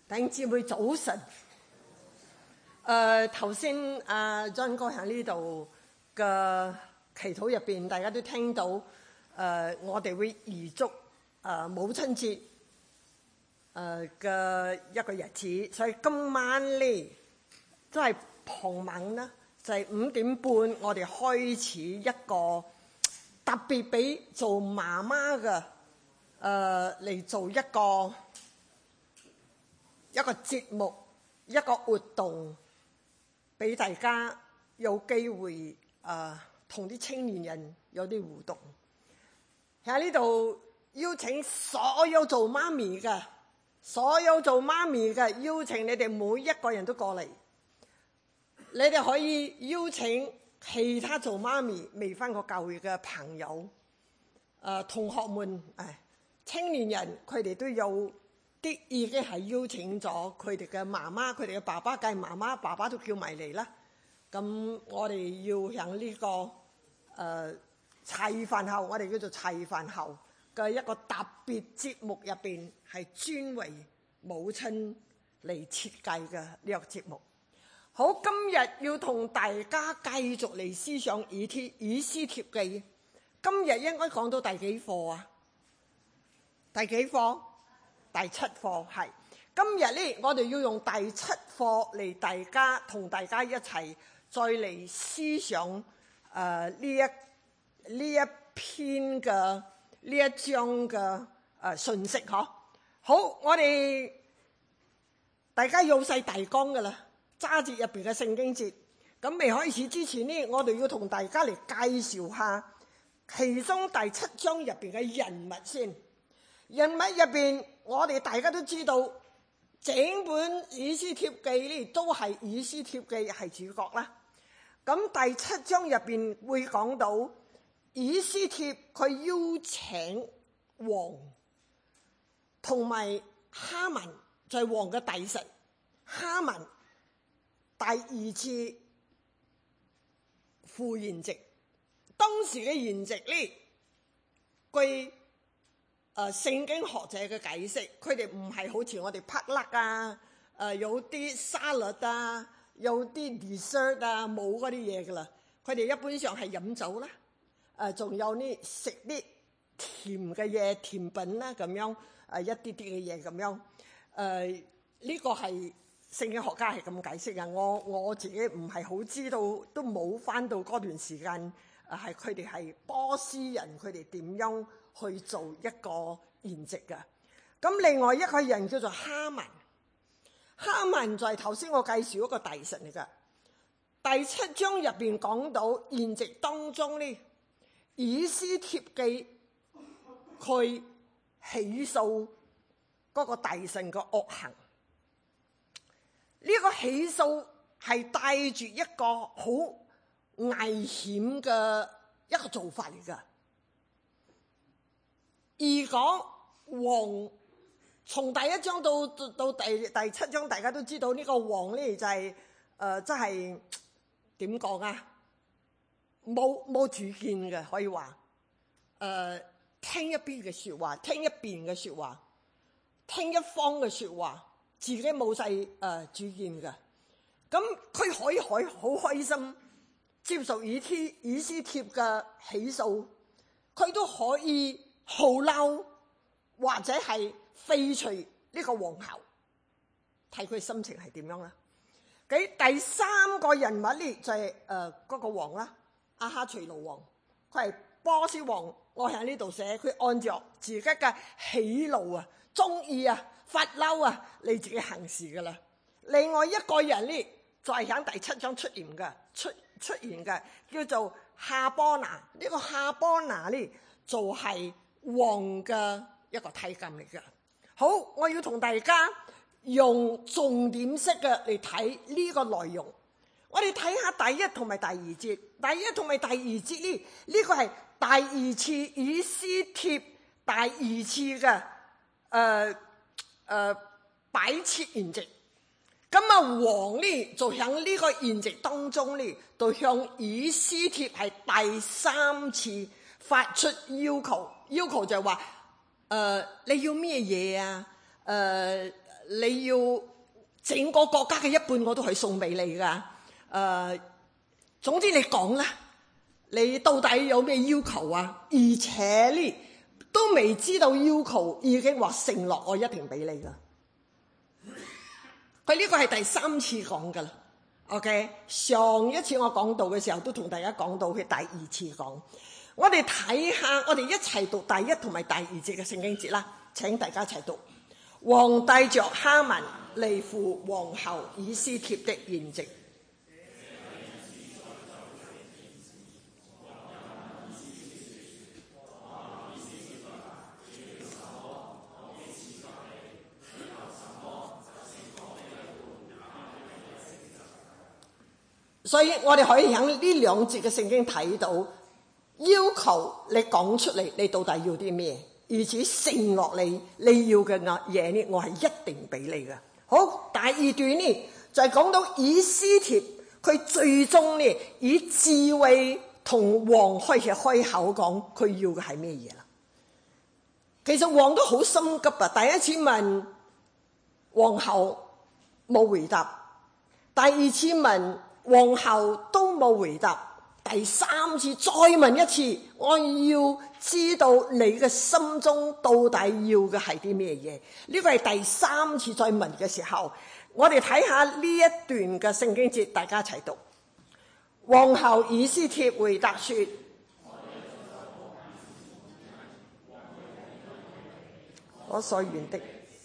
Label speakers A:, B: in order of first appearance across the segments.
A: 弟兄姊妹早晨。頭先John 哥喺呢度嘅祈禱入邊，大家都聽到我哋會預祝母親節嘅一個日子，所以今晚咧都係傍晚啦，就係5點半，我哋開始一個特別俾做媽媽嘅嚟做一個節目，一個活動，俾大家有機會同啲青年人有啲互動。喺呢度邀請所有做媽咪嘅，邀請你哋每一個人都過嚟。你哋可以邀請其他做媽咪未返過教會嘅朋友、同學們、青年人，佢哋都有啲已經係邀請咗佢哋嘅媽媽、佢哋嘅爸爸，計媽媽、爸爸都叫埋嚟啦。咁我哋要喺呢個茶餘飯後，我哋叫做茶餘飯後嘅一個特別節目入邊，係專為母親嚟設計嘅呢個節目。好，今日要同大家繼續嚟思想以斯帖記。今日應該講到第幾課啊？第幾課？第7課係。今日呢，我哋要用第7課嚟同大家一齊再嚟思想呢一篇嘅呢一章嘅信息嗬。好，我哋大家有晒大綱噶啦，揸住入邊嘅聖經節。咁未開始之前呢，我哋要同大家嚟介紹下其中第7章入邊嘅人物先。人物入邊，我哋大家都知道，整本以斯帖記呢都係以斯帖記係主角啦。咁第7章入邊會講到以斯帖佢邀請王同埋哈曼，就係王嘅弟媳哈曼第2次赴筵席。當時嘅筵席呢，據聖經學者嘅解釋，佢哋唔係好似我哋啪甩有啲沙律有啲 dessert 冇嗰啲嘢噶啦。佢哋一般上係飲酒啦，仲有呢食啲甜嘅嘢、甜品啦咁樣，一啲啲嘅嘢咁樣。呢個係聖經學家係咁解釋嘅。我自己唔係好知道，都冇返到嗰段時間，係佢哋係波斯人，佢哋點樣去做一個筵席嘅。咁另外一個人叫做哈曼，哈曼就係頭先我介紹一個大臣嚟噶。第7章入邊講到筵席當中呢，以斯帖記佢起訴嗰個大臣嘅惡行。呢個起訴係帶住一個好危險嘅一個做法嚟噶。如果王從第1章到第7章，大家都知道呢個王呢就係真係點講啊？冇主見嘅，可以話聽一邊嘅説話，聽一邊嘅説話，聽一方嘅説話，自己冇晒主見嘅。咁佢可以好開心接受以斯帖嘅起訴，佢都可以好嬲，或者係廢除呢個皇后，睇佢心情係點樣啦。第3個人物呢就係嗰個王啦，亞哈隨魯王，佢係波斯王。我喺呢度寫，佢按照自己嘅喜怒中意發嬲你自己行事噶啦。另外一個人呢就係喺第7章出現嘅，叫做哈波拿。呢個哈波拿呢就係王嘅一個太監嚟嘅。好，我要同大家用重點式嘅嚟睇呢個內容。我哋睇下第1同埋第2節。第1同埋第2節呢個係第2次以斯帖第2次嘅擺設筵席。咁王呢就喺呢個筵席當中呢，就向以斯帖係第3次發出要求就係話你要咩嘢啊？ 你要整個國家嘅一半我都可以送俾你噶。總之你講啦，你到底有咩要求啊？而且呢都未知道要求，已經話承諾我一定俾你噶。佢呢個係第3次講噶啦。OK， 上一次我講道嘅時候都同大家講到，佢第2次講。我哋睇下，我哋一齊讀第1同埋第2節嘅聖經節啦。請大家一齊讀。王帶着哈曼離赴皇后以斯帖的筵席。所以我哋可以喺呢2節嘅聖經睇到，要求你講出嚟，你到底要啲咩？而且承諾你要嘅嘢呢，我係一定俾你嘅。好，第2段呢就係講到以斯帖，佢最終呢以智慧同王開始開口講佢要嘅係咩嘢啦。其實王都好心急啊！第1次問皇后冇回答，第2次問皇后都冇回答，第3次再問一次，我要知道你嘅心中到底要嘅係啲咩嘢？呢個係第3次再問嘅時候，我哋睇下呢一段嘅聖經節，大家一齊讀。皇后以斯帖回答說：我所願的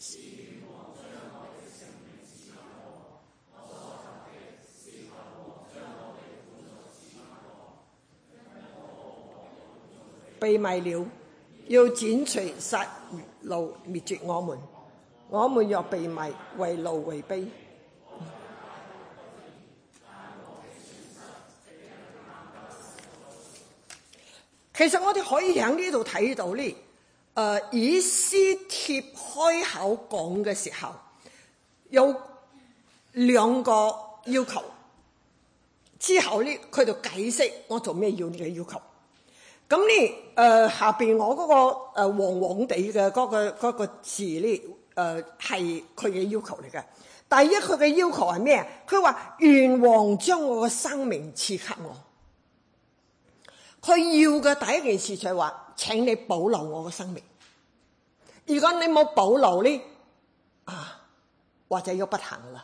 A: 被賣了，要剪除殺戮滅絕我們。我們若被賣，為奴為婢。其實我哋可以喺呢度睇到呢，以斯帖開口講嘅時候，有2個要求。之後呢，佢就解釋我做咩要呢個要求。咁呢，下邊我嗰個黃黃地嘅嗰個字呢，係佢嘅要求嚟嘅。第一，佢嘅要求係咩？佢話願王將我嘅生命賜給我。佢要嘅第一件事就係話，請你保留我嘅生命。如果你冇保留呢，或者要不行啦。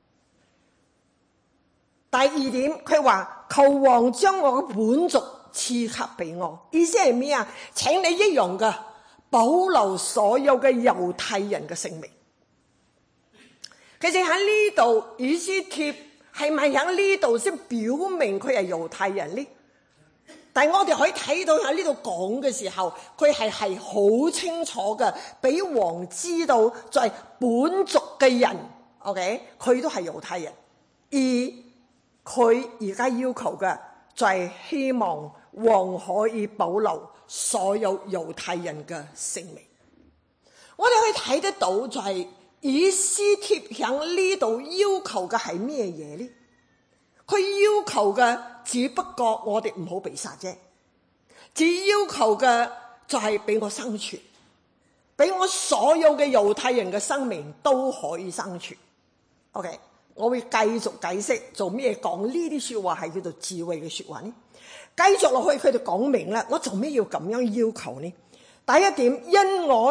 A: 第2點，佢話求王將我嘅本族賜給俾我，意思係咩啊？請你一樣嘅保留所有嘅猶太人嘅性命。其實喺呢度，以斯帖係咪喺呢度先表明佢係猶太人呢？但係我哋可以睇到喺呢度講嘅時候，佢係好清楚嘅，俾王知道就係本族嘅人 ，OK， 佢都係猶太人，而佢而家要求嘅就係希望王可以保留所有猶太人嘅性命。我哋可以睇得到就係以斯帖喺呢度要求嘅係咩嘢呢？佢要求嘅只不過我哋唔好被殺啫，只要求嘅就係俾我生存，俾我所有嘅猶太人嘅生命都可以生存。OK， 我會繼續解釋做咩講呢啲說話係叫做智慧嘅說話呢？繼續落去，佢就講明啦，我做咩要咁樣要求呢？第一點，因我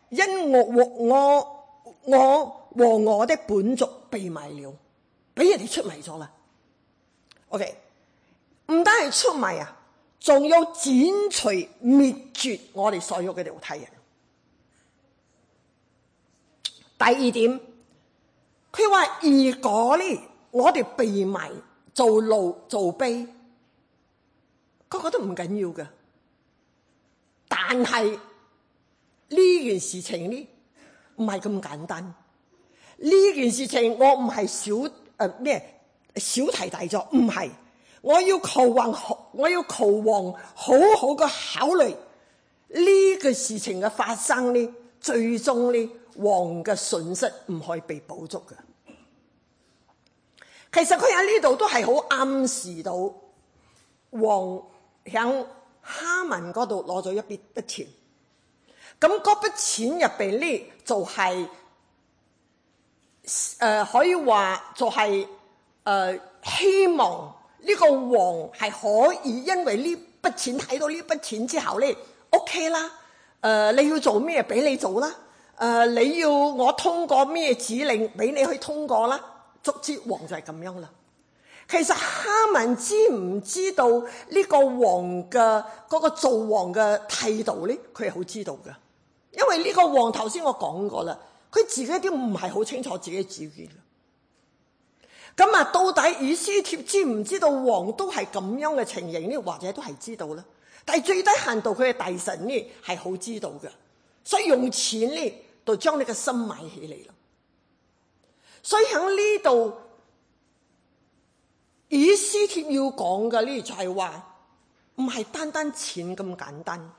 A: 和我的本族被賣了，俾人哋出賣咗啦。OK， 唔單係出賣啊，仲要剪除滅絕我哋所有嘅猶太人。第2點，佢話如果呢，我哋被賣做奴做婢，嗰個都唔緊要嘅。但係呢件事情呢，唔係咁簡單。呢件事情我唔係小題大做，唔係。我要求王好好嘅考慮呢個事情嘅發生呢，最終呢，王嘅損失唔可以被補足嘅。其實佢喺呢度都係好暗示到王響哈曼嗰度攞咗一筆錢，咁嗰筆錢入邊呢，就係可以話就係希望呢個王係可以因為呢筆錢睇到呢筆錢之後咧 OK 啦，你要做咩俾你做啦，你要我通過咩指令俾你去通過啦，卒之王就係咁樣啦。其實哈曼知唔知道呢個王嘅嗰個做王嘅態度咧？佢係好知道嘅，因為呢個王頭先我講過啦，佢自己都唔係好清楚自己嘅主見。咁啊，到底以斯帖知唔知道王都係咁樣嘅情形呢？或者都係知道啦，但係最低限度佢嘅大臣呢係好知道嘅，所以用錢呢就將你嘅心買起嚟啦。所以喺呢度以斯帖要講嘅呢就係話，唔係單單錢咁簡單，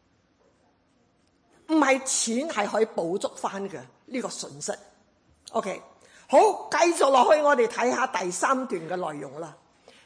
A: 唔係錢係可以補足翻嘅呢個損失。OK。好，繼續落去，我哋睇下第3段嘅內容啦。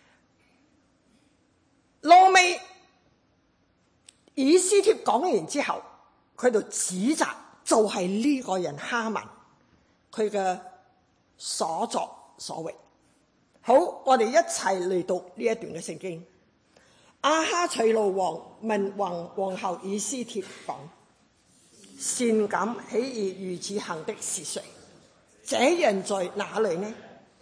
A: 落尾以斯帖講完之後，佢就指責就係呢個人哈曼佢嘅所作所為。好，我哋一齊嚟讀呢一段嘅聖經。亞哈隨魯王問皇后以斯帖講：善感喜悅如此行的是誰？這人在哪裏呢？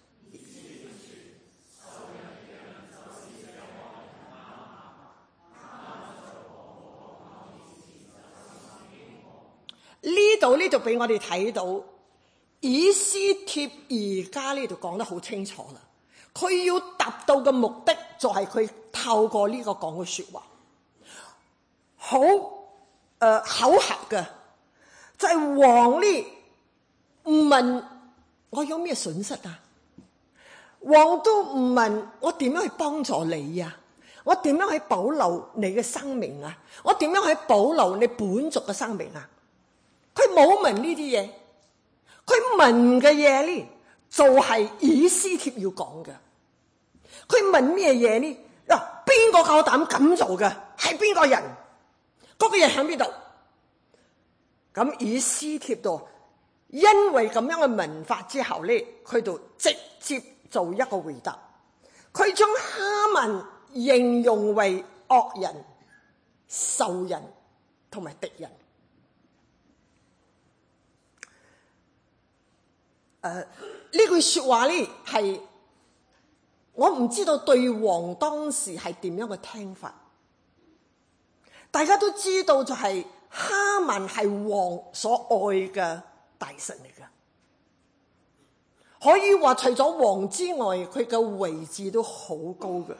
A: 呢度俾我哋睇到，以斯帖而家呢度講得好清楚啦。佢要達到嘅目的就係佢透過呢個講嘅說話，好巧合嘅，就係王呢唔問我有咩損失啊，王都唔問我點樣去幫助你啊，我點樣去保留你嘅生命啊，我點樣去保留你本族嘅生命啊。佢冇問呢啲嘢，佢問嘅嘢呢就係以斯帖要講嘅。佢問咩嘢呢？邊個夠膽咁做嘅？係邊個人？嗰個人喺邊度？咁以斯帖度因為咁樣嘅問法之後呢，佢就直接做一個回答。佢將哈曼形容為惡人、仇人同埋敵人。呢句說話呢係我唔知道對王當時係點樣嘅聽法。大家都知道就係哈曼係王所愛嘅大臣嚟嘅，可以話除咗王之外，佢嘅位置都好高嘅。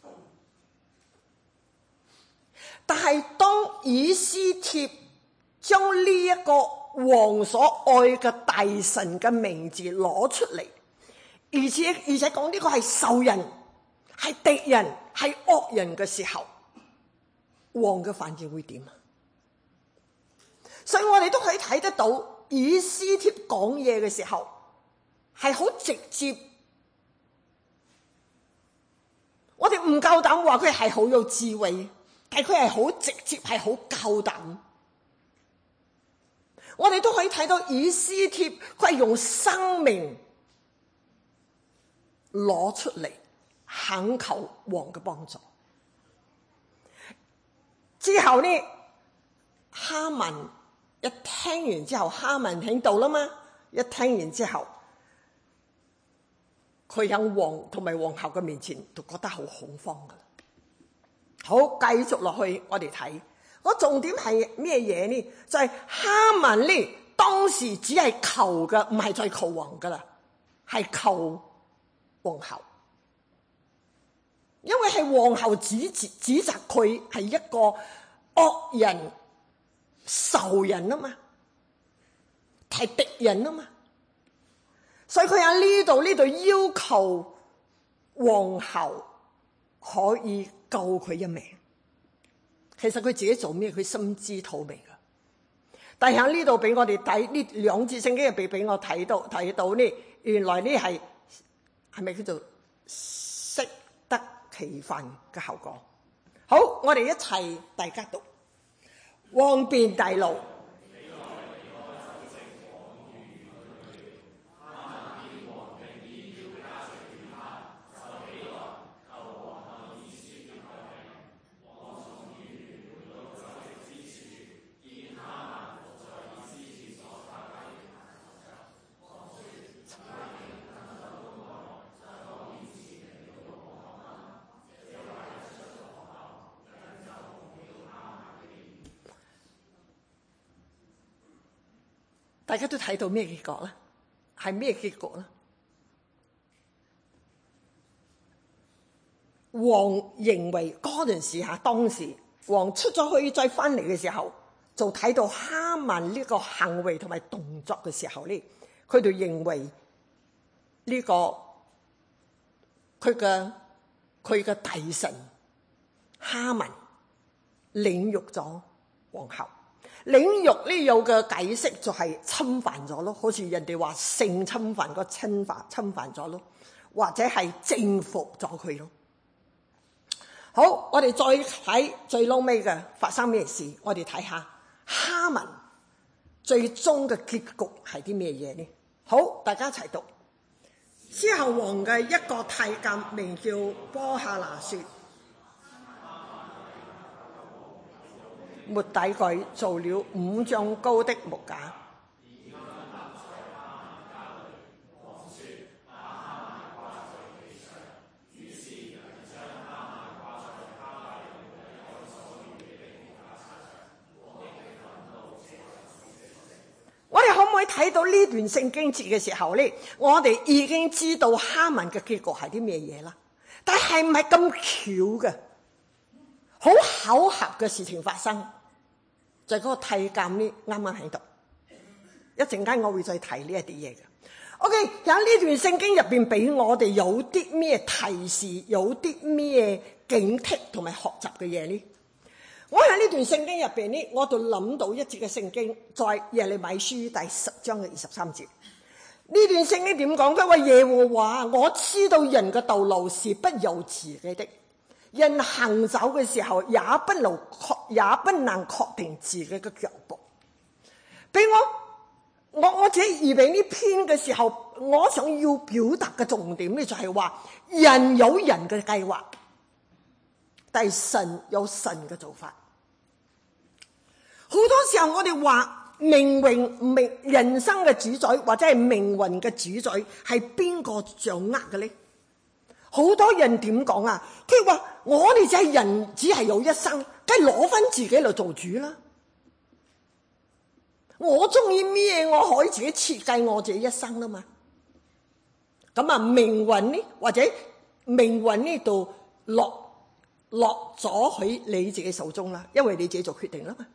A: 但係當以斯帖將呢一個王所愛嘅大臣嘅名字攞出嚟，而且講呢個係仇人、係敵人、係惡人嘅時候，王嘅反應會點啊？所以我哋都可以睇得到，以斯帖講嘢嘅時候係好直接。我哋唔夠膽話佢係好有智慧，但係佢係好直接，係好夠膽。我哋都可以睇到以斯帖佢係用生命攞出嚟懇求王嘅幫助。之後呢，哈曼一聽完之後，哈曼聽到啦嘛，一聽完之後，佢喺王同埋皇后嘅面前就覺得好恐慌噶啦。好，繼續落去我哋睇。我重點係咩嘢呢？就係哈曼呢，當時只係求嘅，唔係再求王噶啦，係求皇后，因為係皇后指責佢係一個惡人、仇人啊嘛，係敵人啊嘛，所以佢喺呢度要求皇后可以救佢一命。其實佢自己做咩，佢心知肚明噶。但係喺呢度俾我哋睇呢兩節聖經入邊，俾我睇到呢，原來呢係咪叫做適得其反嘅後果？好，我哋一齊大家讀。王便大怒， 大家都睇到咩結果咧？係咩結果咧？王認為嗰陣時當時王出咗去再翻嚟嘅時候，就睇到哈曼呢個行為同埋動作嘅時候咧，佢就認為呢個佢嘅大臣哈曼凌辱咗皇后。凌辱呢有嘅解釋就係侵犯咗咯，好似人哋話性侵犯個侵犯咗咯，或者係征服咗佢咯。好，我哋再睇最撈尾嘅發生咩事，我哋睇下哈曼最終嘅結局係啲咩嘢呢？好，大家一齊讀。之後王嘅一個太監名叫波哈拿說，末底改做了5丈高的木架，我哋可唔可以睇到呢段聖經節嘅時候呢？我哋已經知道哈曼嘅結局係啲咩嘢啦，但係唔係咁巧嘅，好巧合嘅事情發生。就係嗰個太監呢，啱啱喺度。一陣間我會再提呢一啲嘢嘅。OK， 喺呢段聖經入邊俾我哋有啲咩提示，有啲咩警惕同埋學習嘅嘢呢？我喺呢段聖經入邊呢，我就諗到一節嘅聖經，在耶利米書第10章嘅23節。呢段聖經點講？佢話耶和華，我知道人嘅道路是不由自己的。人行走嘅時候也不能確定自己嘅腳步。俾我自己預備呢篇嘅時候，我想要表達嘅重點咧就係話，人有人嘅計劃，但係神有神嘅做法。好多時候我哋話人生嘅主宰或者係命運嘅主宰係邊個掌握嘅咧？好多人點講啊？佢話我哋就係人，只係有一生，梗係攞翻自己嚟做主啦。我中意咩，我可以自己設計我自己一生啦嘛。咁啊，命運呢，或者命運呢度落咗喺你自己手中啦，因為你自己做決定啦嘛。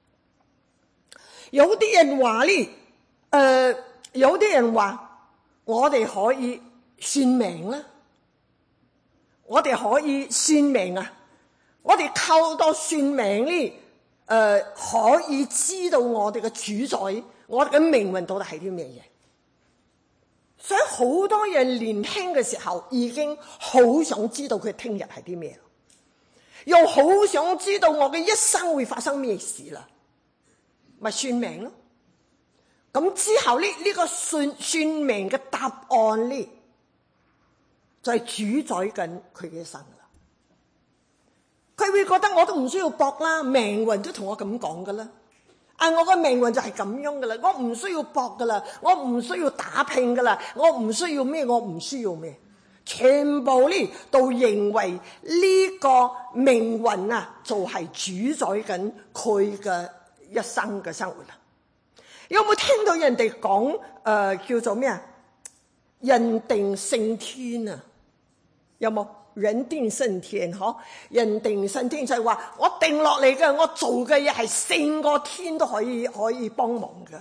A: 有啲人話呢，有啲人話我哋可以算命啦。我哋可以算命啊！我哋靠到算命呢，可以知道我哋嘅主宰，我哋嘅命運到底係啲咩嘢。所以好多人年輕嘅時候已經好想知道佢聽日係啲咩，又好想知道我嘅一生會發生咩事啦，咪算命咯。咁之後呢個算命嘅答案呢，就係主宰緊佢嘅一生啦。佢會覺得我都唔需要搏啦，命運都同我咁講噶啦。我個命運就係咁樣噶啦，我唔需要搏噶啦，我唔需要打拼噶啦，我唔需要咩，我唔需要咩，全部呢都認為呢個命運啊，就係主宰緊佢嘅一生嘅生活啦。有冇聽到人哋講叫做咩啊？人定勝天啊？有冇？人定勝天，人定勝天就係話我定落嚟嘅，我做嘅嘢係勝過天都可以幫忙嘅。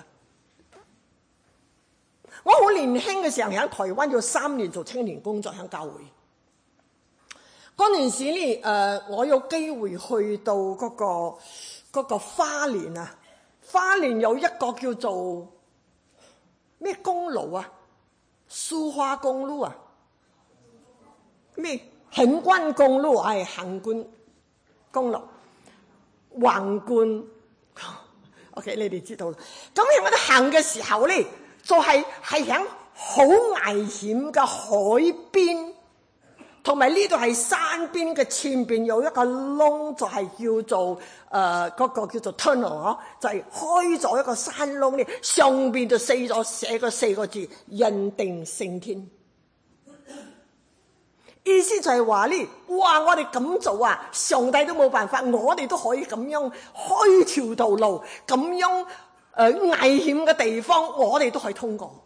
A: 我好年輕嘅時候喺台灣有3年做青年工作喺教會。嗰陣時呢，我有機會去到嗰個花蓮啊，花蓮有一個叫做咩公路啊，蘇花公路啊，咩？橫貫公路，橫貫公路，橫貫 ，OK， 你哋知道啦。咁喺我哋行嘅時候咧，就係喺好危險嘅海邊，同埋呢度係山邊嘅前邊有一個窿，就係叫做嗰個叫做 tunnel， 就係開咗一個山窿咧，上邊就寫個4個字：人定勝天。意思就係話呢，哇！我哋咁做啊，上帝都冇辦法，我哋都可以咁樣開條道路，咁樣危險嘅地方，我哋都可以通過。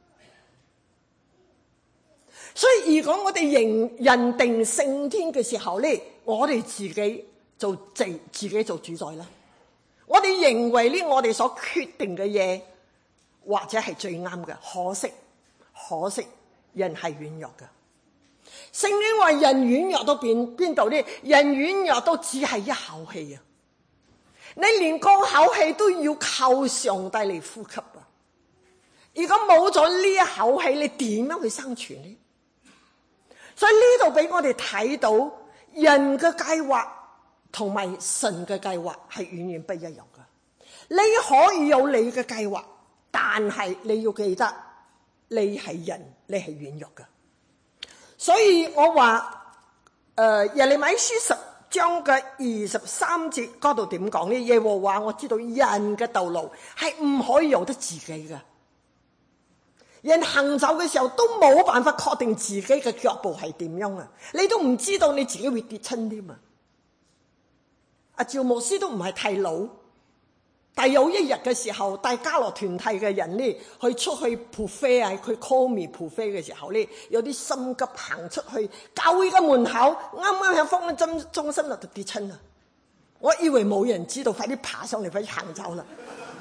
A: 所以如果我哋認定聖天嘅時候咧，我哋自己做主宰啦。我哋認為呢，我哋所決定嘅嘢或者係最啱嘅，可惜人係軟弱嘅。聖經話人軟弱到邊度呢？人軟弱都只係一口氣啊！你連嗰口氣都要靠上帝嚟呼吸啊！如果冇咗呢一口氣，你點樣去生存呢？所以呢度俾我哋睇到人嘅計劃同埋神嘅計劃係遠遠不一樣嘅。你可以有你嘅計劃，但係你要記得你係人，你係軟弱嘅。所以我話耶利米書10章嘅23節嗰度點講呢？耶和華我知道人嘅道路係唔可以由得自己嘅。人行走嘅時候都冇辦法確定自己嘅腳步係點樣啊！你都唔知道你自己會跌親添啊！阿趙牧師都唔係太老，但有一日嘅時候，帶家樂團體嘅人呢，去出去蒲飛啊，佢 call me 蒲飛嘅時候呢，有啲心急行出去教會嘅門口，啱啱喺方針中心度跌親啦！我以為冇人知道，快啲爬上嚟，快啲行走啦！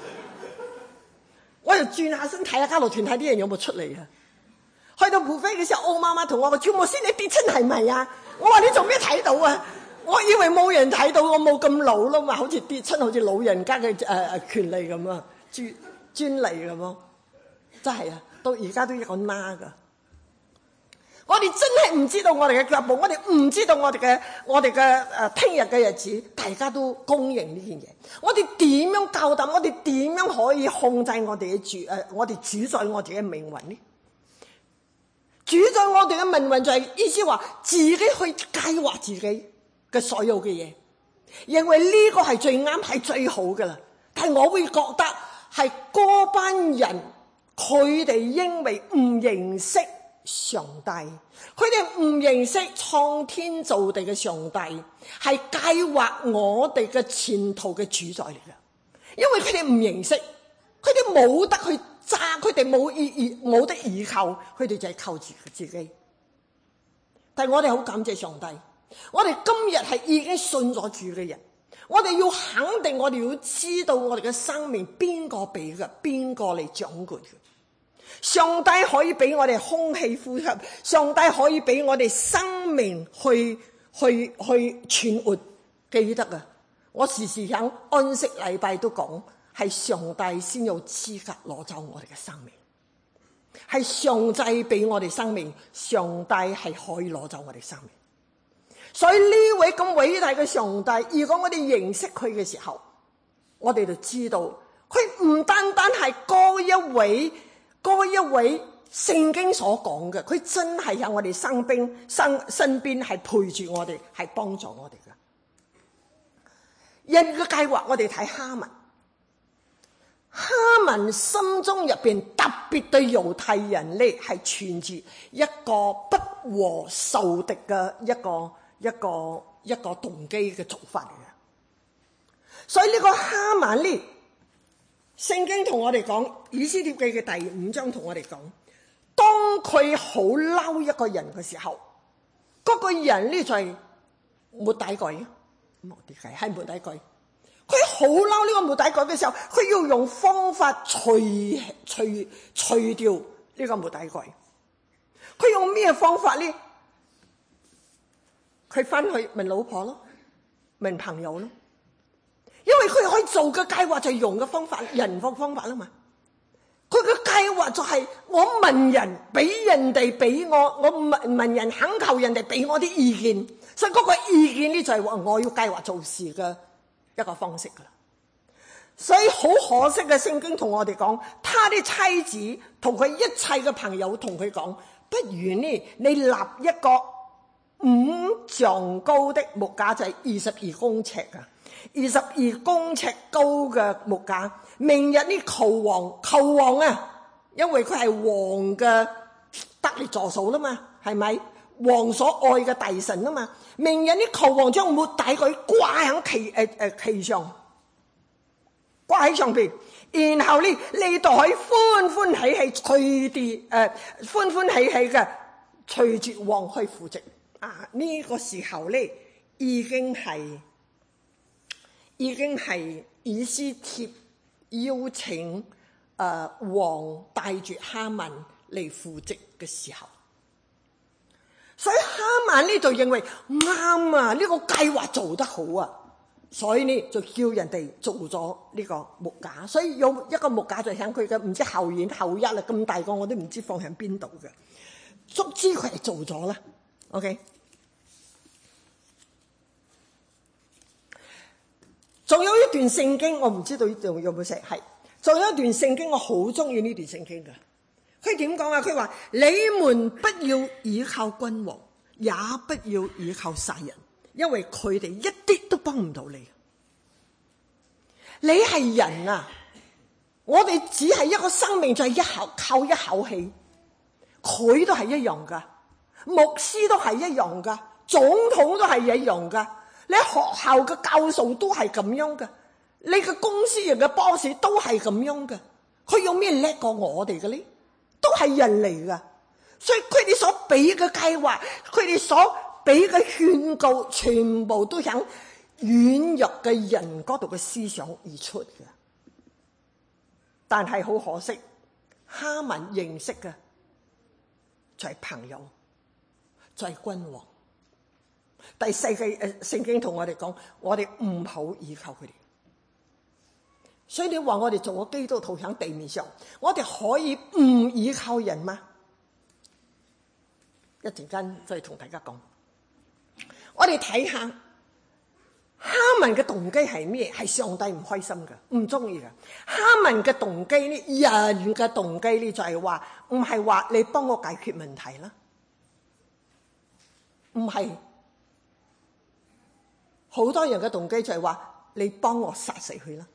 A: 我又轉下身睇下家樂團體啲人有冇出嚟啊！去到蒲飛嘅時候，歐媽媽同我話：趙牧師，你跌親係咪啊？我話你做咩睇到啊？我以為冇人睇到，我冇咁老咯嘛，好似跌親，好似老人家嘅權利咁啊，專利咁咯，真係啊！到而家都一個拉噶。我哋真係唔知道我哋嘅腳步，我哋唔知道我哋嘅聽日嘅日子，大家都公認呢件嘢。我哋點樣夠膽？我哋點樣可以控制我哋嘅我哋主宰我哋嘅命運呢？主宰我哋嘅命運就係意思話自己去計劃自己嘅所有嘅嘢，認為呢個係最啱，係最好噶啦。但係我會覺得係嗰班人，佢哋因為唔認識上帝，佢哋唔認識創天造地嘅上帝，係計劃我哋嘅前途嘅主宰嚟噶。因為佢哋唔認識，佢哋冇得去揸，佢哋冇得依靠，佢哋就係靠自己。但係我哋好感謝上帝，我哋今日係已經信咗主嘅人，我哋要肯定，我哋要知道我哋嘅生命邊個俾嘅，邊個嚟掌管嘅。上帝可以俾我哋空氣呼吸，上帝可以俾我哋生命去存活。記得啊，我時時喺安息禮拜都講，係上帝先有資格攞走我哋嘅生命，係上帝俾我哋生命，上帝係可以攞走我哋生命。所以呢位咁偉大嘅上帝，如果我哋認識佢嘅時候，我哋就知道佢唔單單係嗰一位聖經所講嘅，佢真係喺我哋身邊係陪住我哋，係幫助我哋嘅。人嘅計劃，我哋睇哈曼心中入邊特別對猶太人呢係存住一個不和仇敵嘅一個動機嘅做法嚟嘅。所以呢個哈曼呢，聖經同我哋講，以斯帖記嘅第5章同我哋講，當佢好嬲一個人嘅時候，嗰個人呢就係末底改，係末底改。佢好嬲呢個末底改嘅時候，佢要用方法除掉呢個末底改。佢用咩方法呢？佢翻去問老婆咯，問朋友咯。因為佢可以做嘅計劃就係用嘅方法，人方法啦嘛。佢嘅計劃就係我問人，俾人哋俾我問人，懇求人哋俾我啲意見。所以嗰個意見呢就係我要計劃做事嘅一個方式噶啦。所以好可惜嘅，聖經同我哋講，他的妻子同佢一切嘅朋友同佢講，不如呢你立一個5丈高的木架，就係22公尺啊，22公尺高嘅木架。明日呢求王啊，因為佢係王嘅得力助手啦嘛，係咪？王所愛嘅大臣啊嘛。明日呢求王將末底改掛喺旗上，掛喺上邊， 然後呢，你就可以歡歡喜喜歡歡喜喜嘅隨住王去扶植啊！呢個時候呢，已經係以斯帖邀請王帶住哈曼嚟扶植嘅時候，所以哈曼呢就認為啱啊，呢個計劃做得好啊！所以呢，就叫人哋做咗呢個木架，所以有一個木架就喺佢嘅唔知後院後一啦，咁大個我都唔知放喺邊度嘅，足之佢係做咗啦。OK， 仲有一段聖經，我唔知道呢度有冇寫，係仲有一段聖經，我好中意呢段聖經㗎。佢點講啊？佢話：你們不要倚靠君王，也不要倚靠世人。因為佢哋一啲都幫唔到你，你係人啊！我哋只係一個生命，就係靠一口氣，佢都係一樣噶，牧師都係一樣噶，總統都係一樣噶，你學校嘅教授都係咁樣噶，你嘅公司人嘅 boss 都係咁樣噶，佢有咩叻過我哋嘅呢？都係人嚟噶，所以佢哋所俾嘅計劃，佢哋所俾嘅勸告，全部都喺軟弱嘅人嗰度嘅思想而出嘅。但係好可惜，哈曼認識嘅就係朋友，就係君王。第四個聖經同我哋講，我哋唔好依靠佢哋。所以你話我哋做個基督徒喺地面上，我哋可以唔依靠人嗎？一陣間再同大家講。我哋睇下哈曼嘅動機係咩？係上帝唔開心嘅，唔中意嘅。哈曼嘅動機呢？人嘅動機呢？就係話唔係話你幫我解決問題啦，唔係。好多人嘅動機就係話你幫我殺死佢啦。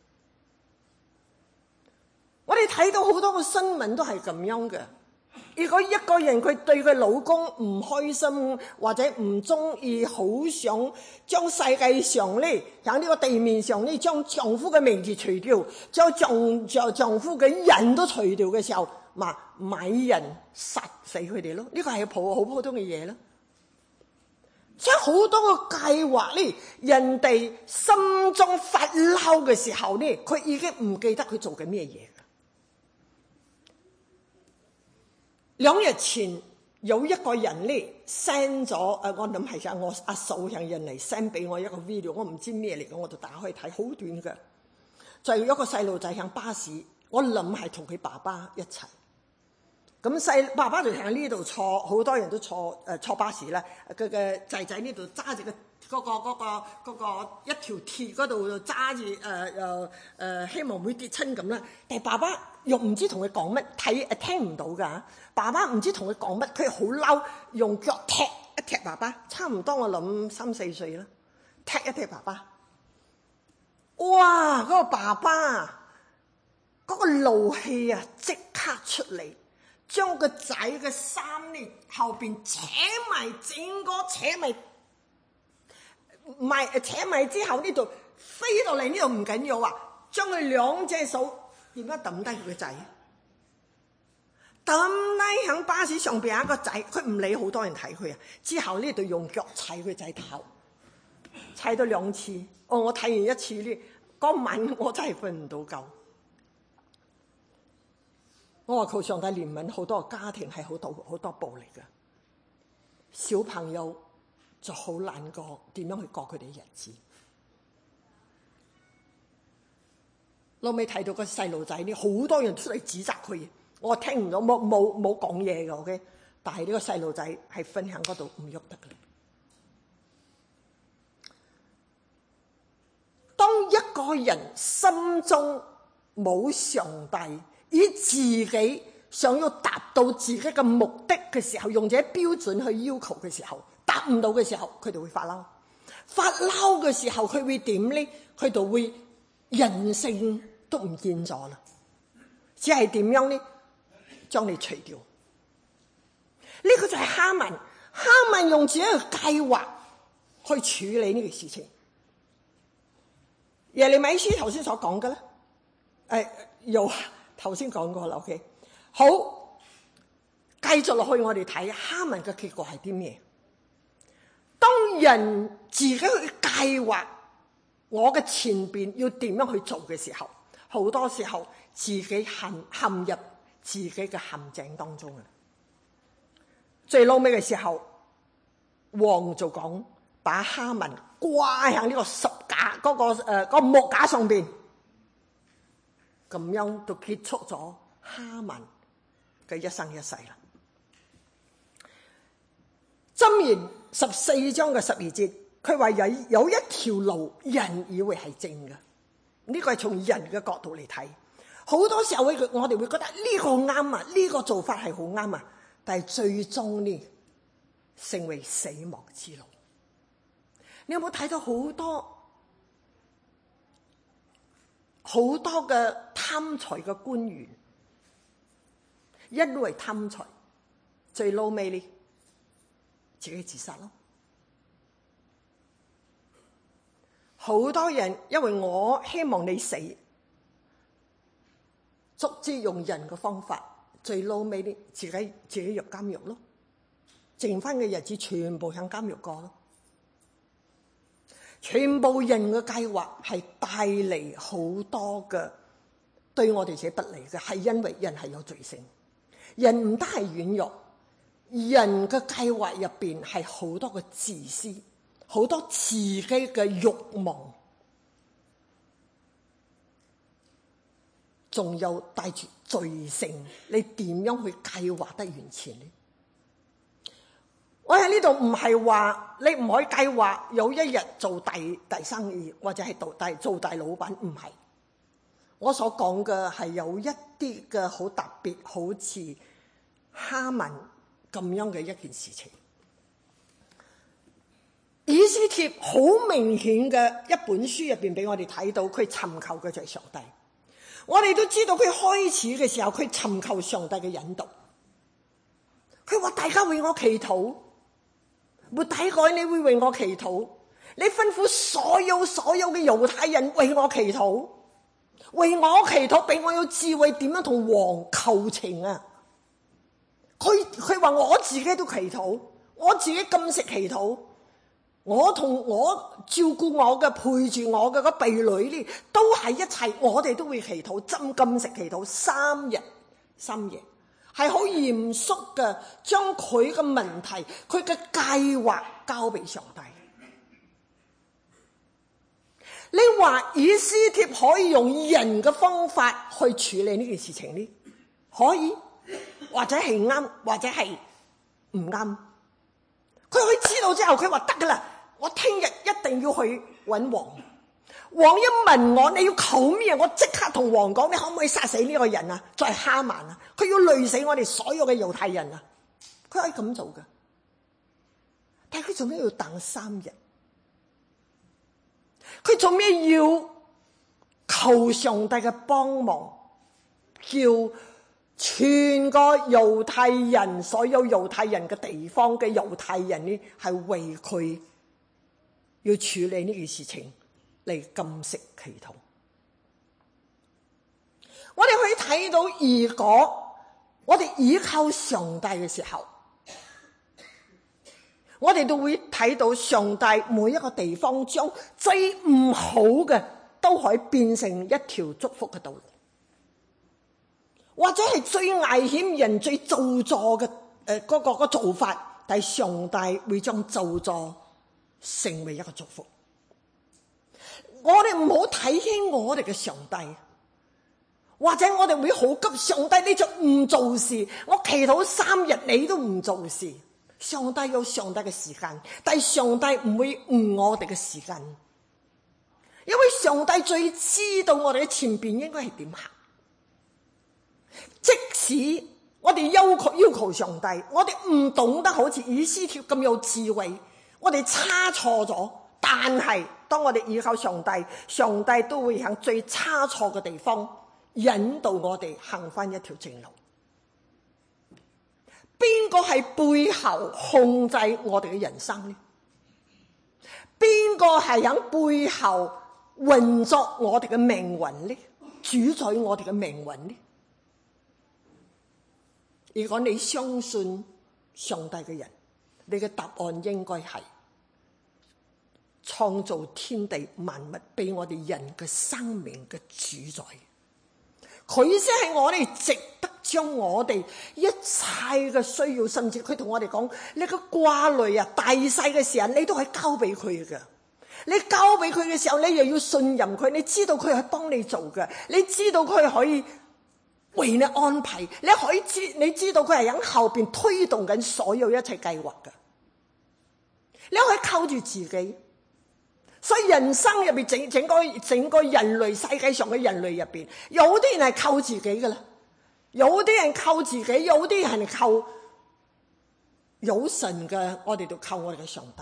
A: 我哋睇到好多個新聞都係咁樣嘅。如果一個人佢對佢老公唔開心或者唔中意，好想將世界上呢，喺呢個地面上呢，將丈夫嘅名字除掉，將丈夫嘅人都除掉嘅時候，買人殺死佢哋咯。呢個係好普通嘅嘢咯。所以好多個計劃呢，人哋心中發嬲嘅時候呢，佢已經唔記得佢做緊咩嘢。2日前有一個人呢 send 咗我諗係我阿嫂向人嚟 send 俾我一個 video， 我唔知咩嚟嘅，我就打開睇，好短嘅，就係一個細路仔向巴士，我諗係同佢爸爸一齊。咁爸爸就喺呢度坐，好多人都坐巴士啦。佢嘅仔仔呢度揸住嗰個一條鐵嗰度揸住希望會跌親咁啦。但係爸爸又唔知同佢講乜，聽唔到㗎。爸爸唔知同佢講乜，佢好嬲，用腳踢一踢爸爸，差唔多我諗3、4歲啦，踢一踢爸爸。哇！嗰個爸爸嗰個怒氣啊，即刻出嚟。將個仔嘅衫呢後邊扯埋，整個扯埋之後呢度飛落嚟，呢度唔緊要啊，將佢2隻手點解抌低佢個仔？抌低喺巴士上邊有一個仔，佢唔理好多人睇佢啊。之後呢度用腳踩佢仔頭，踩到2次。我睇完一次呢，嗰晚我真係瞓唔到覺。我話求上帝憐憫，好多家庭係好多暴力嘅，小朋友就好難過，點樣去過佢哋嘅日子。後尾睇到個細路仔呢，好多人出嚟指責佢，我聽唔到，冇講嘢嘅 ，OK。但係呢個細路仔係瞓喺嗰度唔喐得嘅。當一個人心中冇上帝，以自己想要達到自己嘅目的嘅時候，用這標準去要求嘅時候，達唔到嘅時候，佢哋會發嬲。發嬲嘅時候，佢會點呢？佢就會人性都唔見咗啦，只係點樣呢？將你除掉。呢個就係哈曼，哈曼用自己嘅計劃去處理呢個事情。耶利米書頭先所講嘅咧， 有頭先講過啦 ，OK， 好，繼續落去我哋睇哈曼嘅結果係啲咩？當人自己去計劃我嘅前邊要點樣去做嘅時候，好多時候自己陷入自己嘅陷阱當中啊！最撈尾嘅時候，王就講把哈曼掛喺呢個十架嗰個木架上邊，咁樣就結束咗哈曼嘅一生一世啦。箴言14章嘅12節，佢話有一條路人以為係正嘅，呢個係從人嘅角度嚟睇。好多時候我哋會覺得呢個啱啊，呢個做法係好啱啊，但係最終呢，成為死亡之路。你有冇睇到好多嘅貪財嘅官員，因為貪財，最撈尾呢，自己自殺咯。好多人因為我希望你死，卒之用人嘅方法，最撈尾呢，自己入監獄咯，剩翻嘅日子全部喺監獄過咯。全部人嘅計劃係帶嚟好多嘅對我哋自己不利嘅，係因為人係有罪性，人唔單係軟弱，人嘅計劃入邊係好多嘅自私，好多自己嘅慾望，仲有帶住罪性，你點樣去計劃得完全呢？我喺呢度唔係話你唔可以計劃有一日做大生意或者係做大老闆，唔係。我所講嘅係有一啲嘅好特別，好似哈曼咁樣嘅一件事情。以斯帖好明顯嘅一本書入邊俾我哋睇到，佢尋求嘅就係上帝。我哋都知道佢開始嘅時候，佢尋求上帝嘅引導。佢話大家為我祈禱。末底改，你會為我祈禱，你吩咐所有嘅猶太人為我祈禱，為我祈禱，俾我有智慧點樣同王求情啊！佢話我自己都祈禱，我自己禁食祈禱，我照顧我嘅陪住我嘅嗰婢女呢，都係一齊，我哋都會祈禱，禁食祈禱3日3夜。係好嚴肅嘅，將佢嘅問題、佢嘅計劃交俾上帝。你話以斯帖可以用人嘅方法去處理呢件事情呢？可以，或者係啱，或者係唔啱。佢去知道之後，佢話得噶啦，我聽日一定要去揾王。王一問我你要求咩，我即刻同王講，你可唔可以殺死呢個人啊？就係哈曼啊！佢要累死我哋所有嘅猶太人啊！佢可以咁做噶，但係佢做咩要等3日？佢做咩要求上帝嘅幫忙，叫全個猶太人、所有猶太人嘅地方嘅猶太人呢，係為佢要處理呢件事情嚟禁食祈禱。我哋可以睇到，如果我哋依靠上帝嘅時候，我哋都會睇到上帝每一個地方將最唔好嘅都可以變成一條祝福嘅道路，或者係最危險、人最咒詛嘅嗰個做法，但係上帝會將咒詛成為一個祝福。我哋唔好睇輕我哋嘅上帝，或者我哋會好急，上帝你就唔做事，我祈禱3日你都唔做事。上帝有上帝嘅時間，但係上帝唔會誤我哋嘅時間，因為上帝最知道我哋嘅前邊應該係點行。即使我哋要求上帝，我哋唔懂得好似以斯帖咁有智慧，我哋差錯咗，但係當我哋依靠上帝，上帝都會喺最差錯嘅地方引導我哋行翻一條正路。邊個係背後控制我哋嘅人生呢？邊個係喺背後運作我哋嘅命運呢？ 主宰我哋嘅命運呢？如果你相信上帝嘅人，你嘅答案應該係創造天地萬物俾我哋人嘅生命嘅主宰。佢先係我哋值得將我哋一切嘅需要，甚至佢同我哋講，你個掛慮啊，大細嘅時候你都係交俾佢嘅。你交俾佢嘅時候，你又要信任佢，你知道佢係幫你做嘅，你知道佢可以為你安排，你知道佢係喺後邊推動緊所有一切計劃嘅。你可以靠住自己。所以人生入邊整個人類世界上嘅人類入邊，有啲人係靠自己噶啦，有啲人靠自己，有啲人係靠有神嘅，我哋就靠我哋嘅上帝。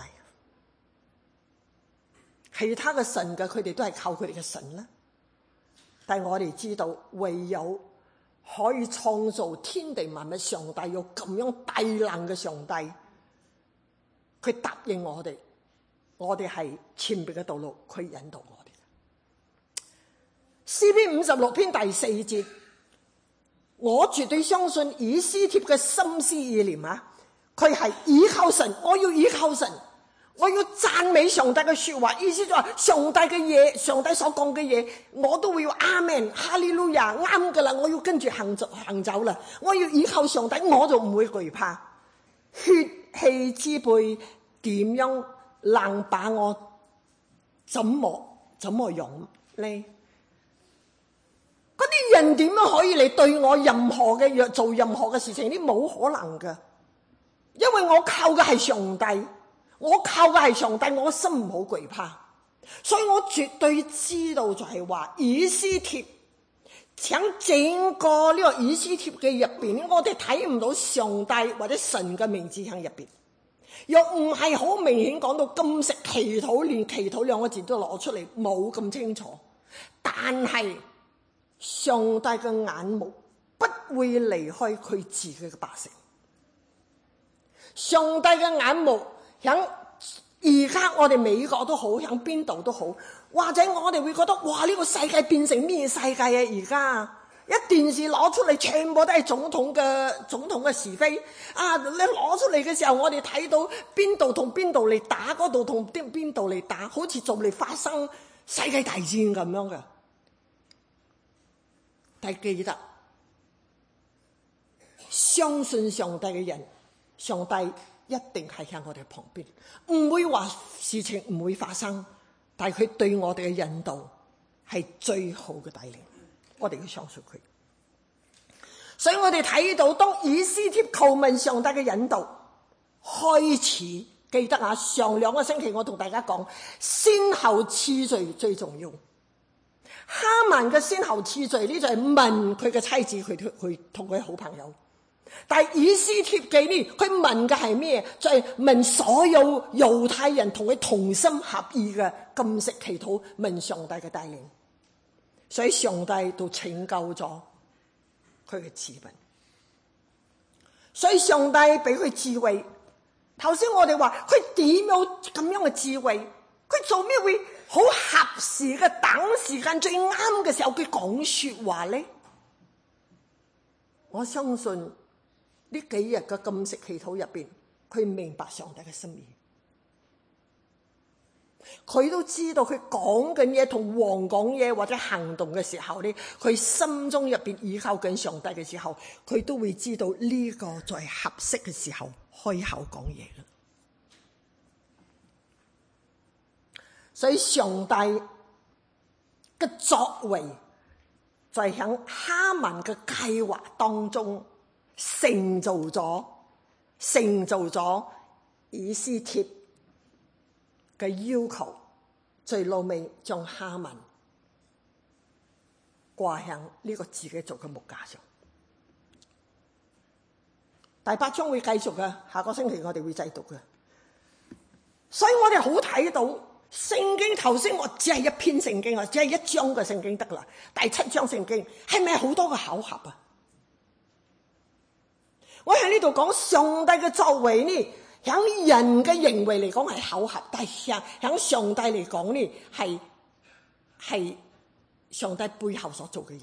A: 其他嘅神嘅，佢哋都係靠佢哋嘅神啦。但係我哋知道，唯有可以創造天地萬物上帝，有咁樣大能嘅上帝，佢答應我哋。我哋係前邊嘅道路，佢引導我哋。詩篇56篇第4節，我絕對相信以斯帖嘅心思意念啊，佢係倚靠神，我要倚靠神，我要讚美上帝嘅說話，意思就話上帝嘅嘢，上帝所講嘅嘢，我都會要阿們，哈利路亞，啱噶啦，我要跟住行走啦，我要倚靠上帝，我就唔會懼怕。血氣之輩點樣能把我怎麼用呢？嗰啲人點樣可以嚟對我做任何嘅事情？呢冇可能噶，因為我靠嘅係上帝，我心唔好懼怕，所以我絕對知道就係話以斯帖喺整個呢個以斯帖嘅入邊，我哋睇唔到上帝或者神嘅名字喺入邊。又唔係好明顯講到禁食祈禱，連祈禱兩個字都攞出嚟，冇咁清楚。但係上帝嘅眼目不會離開佢自己嘅百姓。上帝嘅眼目響而家我哋美國都好，響邊度都好，或者我哋會覺得哇，呢個世界變成咩世界啊？而家一電視攞出嚟，全部都係總統嘅是非啊！你攞出嚟嘅時候，我哋睇到邊度同邊度嚟打，嗰度同邊度嚟打，好似就嚟發生世界大戰咁樣嘅。但係記得，相信上帝嘅人，上帝一定係喺我哋旁邊，唔會話事情唔會發生，但係佢對我哋嘅引導係最好嘅帶領。我哋要相信佢，所以我哋睇到當以斯帖求問上帝嘅引導開始，記得啊，上2個星期我同大家講先後次序最重要。哈曼嘅先後次序呢，就係問佢嘅妻子，佢同佢好朋友。但係以斯帖記呢，佢問嘅係咩？就係問所有猶太人同佢同心合意嘅禁食祈禱，問上帝嘅帶領。所以上帝都拯救咗佢嘅子民，所以上帝俾佢智慧。頭先我哋話佢點有咁樣嘅智慧？佢做咩會好合時嘅等時間最啱嘅時候佢講說話呢？我相信呢幾日嘅禁食祈禱入邊，佢明白上帝嘅心意。佢都知道佢講緊嘢同王講嘢或者行動嘅時候咧，佢心中入邊依靠緊上帝嘅時候，佢都會知道呢個在合適嘅時候開口講嘢啦。所以上帝嘅作為就係喺哈曼嘅計劃當中成就咗以斯帖嘅要求，最後尾將哈曼掛喺呢個自己做嘅木架上。第8章會繼續嘅，下個星期我哋會繼續嘅。所以我哋好睇到聖經，頭先我只係一篇聖經啊，只係一章嘅聖經得啦。第7章聖經係咪好多嘅巧合啊？我喺呢度講上帝嘅作為呢，喺人嘅認為嚟講係巧合，但係喺上帝嚟講呢，係上帝背後所做嘅嘢。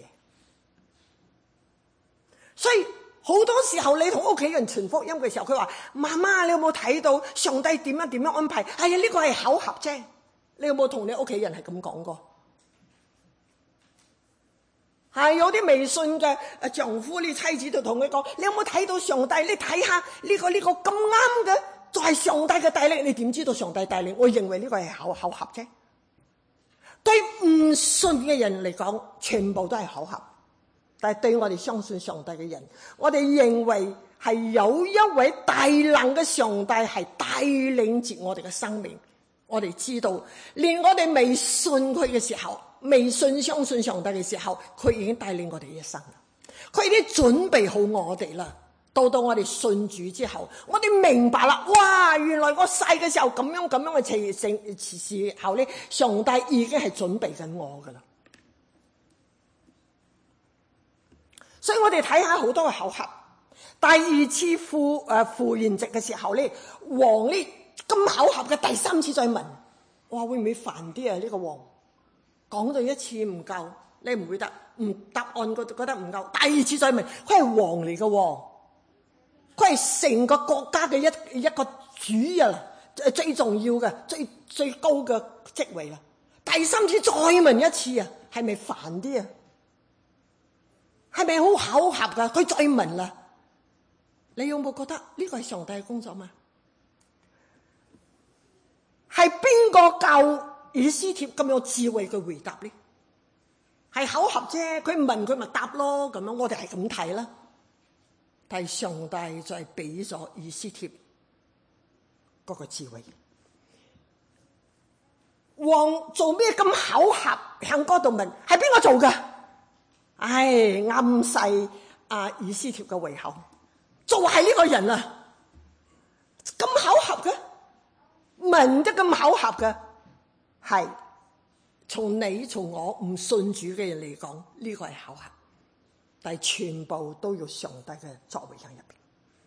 A: 所以好多時候你同屋企人傳福音嘅時候，佢話媽媽，你有冇睇到上帝點樣安排？哎呀，呢個係巧合啫。你有冇同你屋企人係咁講過？係有啲未信嘅丈夫呢，妻子就同佢講，你有冇睇到上帝？你睇下呢個咁啱嘅，就係上帝嘅帶領。你點知道上帝帶領？我認為呢個係巧合啫。對唔信嘅人嚟講，全部都係巧合。但係對我哋相信上帝嘅人，我哋認為係有一位大能嘅上帝係帶領住我哋嘅生命。我哋知道，連我哋未信佢嘅時候，未信相信上帝嘅時候，佢已經帶領我哋一生啦。佢已經準備好我哋啦。到我哋信主之後，我哋明白啦。哇！原來我細嘅時候咁樣嘅時候咧，上帝已經係準備緊我噶啦。所以我哋睇下好多嘅巧合。第二次赴筵席嘅時候咧，王呢咁巧合嘅第三次再問，哇，會唔會煩啲啊？呢個王講咗一次唔夠，你唔會答案覺得唔夠，第二次再問，佢係王嚟嘅，佢係成個國家嘅一個主人，最重要嘅最高嘅職位啦。第三次再問一次啊，係咪煩啲啊？係咪好巧合噶？佢再問啦，你有冇覺得呢個係上帝嘅工作嘛？係邊個教以斯帖咁有智慧嘅回答呢？係巧合啫，佢問佢咪答咯，咁樣我哋係咁睇啦。但係上帝就係俾咗以斯帖嗰個智慧。王做咩咁巧合向嗰度問？係邊個做噶？唉，暗世以斯帖嘅胃口，就係呢個人啊！咁巧合嘅，問得咁巧合嘅，係從我唔信主嘅人嚟講，呢個係巧合，但係全部都要上帝嘅作為喺入邊。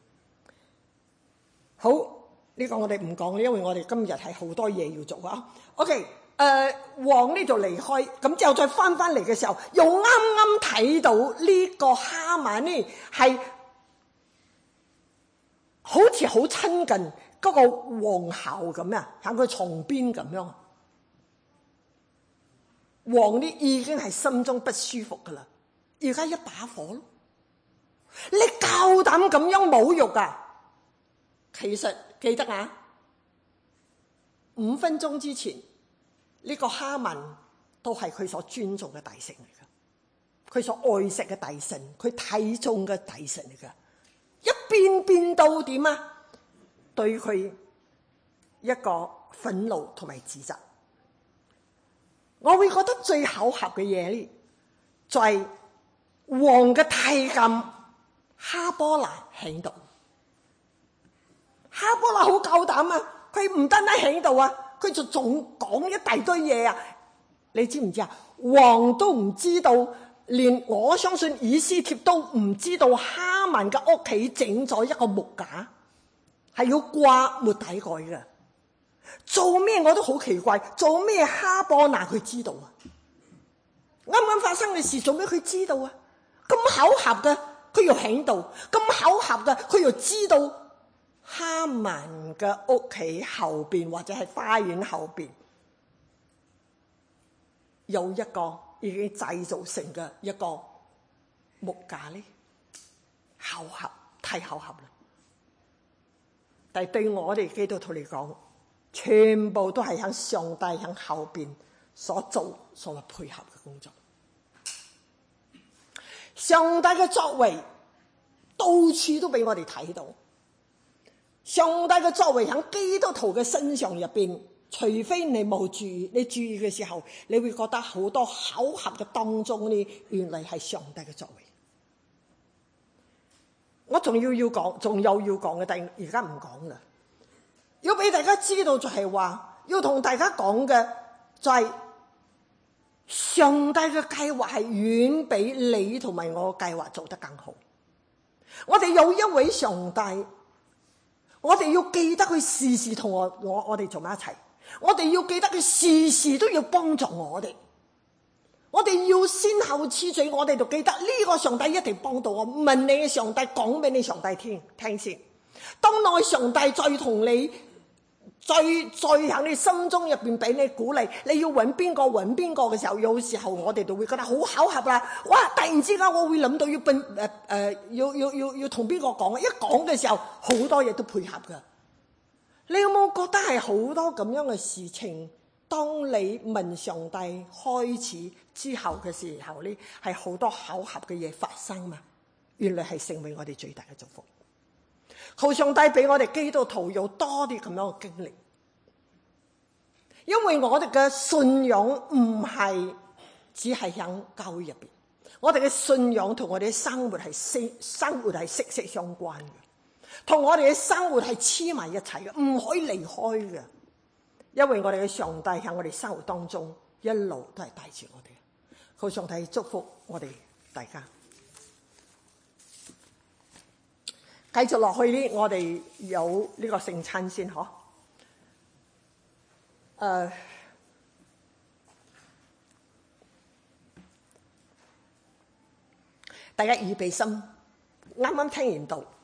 A: 好，呢個我哋唔講，因為我哋今日係好多嘢要做啊。OK。王呢就離開，咁之後再翻嚟嘅時候，又啱啱睇到呢個哈曼呢係好似好親近嗰個皇后咁啊，喺佢床邊咁樣。王呢已經係心中不舒服噶啦，而家一把火咯，你夠膽咁樣侮辱啊？其實記得啊，5分鐘之前。呢個哈曼都係佢所尊重嘅大臣嚟噶，佢所愛惜嘅大臣，佢睇重嘅大臣嚟噶，一變到點啊？對佢一個憤怒同埋指責。我會覺得最巧合嘅嘢呢，就係王嘅太監哈波拿喺度。哈波拿好夠膽啊！佢唔單單喺度啊！佢就仲講一大堆嘢啊！你知唔知啊？王都唔知道，連我相信以斯帖都唔知道哈曼嘅屋企整咗一個木架，係要掛末底改嘅。做咩我都好奇怪，做咩哈波拿佢知道啊？啱啱發生嘅事做咩佢知道啊？咁巧合嘅，佢又喺度；咁巧合嘅，佢又知道。哈曼嘅屋企後邊或者係花園後邊有一個已經製造成嘅一個木架咧，巧合，太巧合啦！但係對我哋基督徒嚟講，全部都係喺上帝喺後邊所做所配合嘅工作。上帝嘅作為到處都俾我哋睇到。上帝嘅作為喺基督徒嘅身上入邊，除非你冇注意，你注意嘅時候，你會覺得好多巧合嘅當中呢，原來係上帝嘅作為。我仲有要講嘅，但係而家唔講啦。要俾大家知道就係話，要同大家講嘅就係上帝嘅計劃係遠比你同埋我嘅計劃做得更好。我哋有一位上帝。我哋要記得佢時時同我哋做埋一齊，我哋要記得佢時時都要幫助我哋。 我哋要先後次序，我哋就記得呢個上帝一定幫到我。問你嘅上帝講俾你上帝聽先。當內上帝再同你再喺你心中入邊俾你鼓勵，你要揾邊個嘅時候，有時候我哋就會覺得好巧合啦。哇！突然之間我會諗到要同邊個講，一講嘅時候好多嘢都配合噶。你有冇覺得係好多咁樣嘅事情？當你問上帝開始之後嘅時候呢，係好多巧合嘅嘢發生嘛？原來係成為我哋最大嘅祝福。求上帝俾我哋基督徒有多啲咁樣嘅經歷，因為我哋嘅信仰唔係只係喺教會入邊，我哋嘅信仰同我哋嘅生活係息息相關嘅，同我哋嘅生活係黐埋一齊嘅，唔可以離開嘅。因為我哋嘅上帝喺我哋生活當中一路都係帶住我哋，求上帝祝福我哋大家。繼續落去呢，我哋有呢個聖餐先嗬。大家預備心，啱啱聽完道，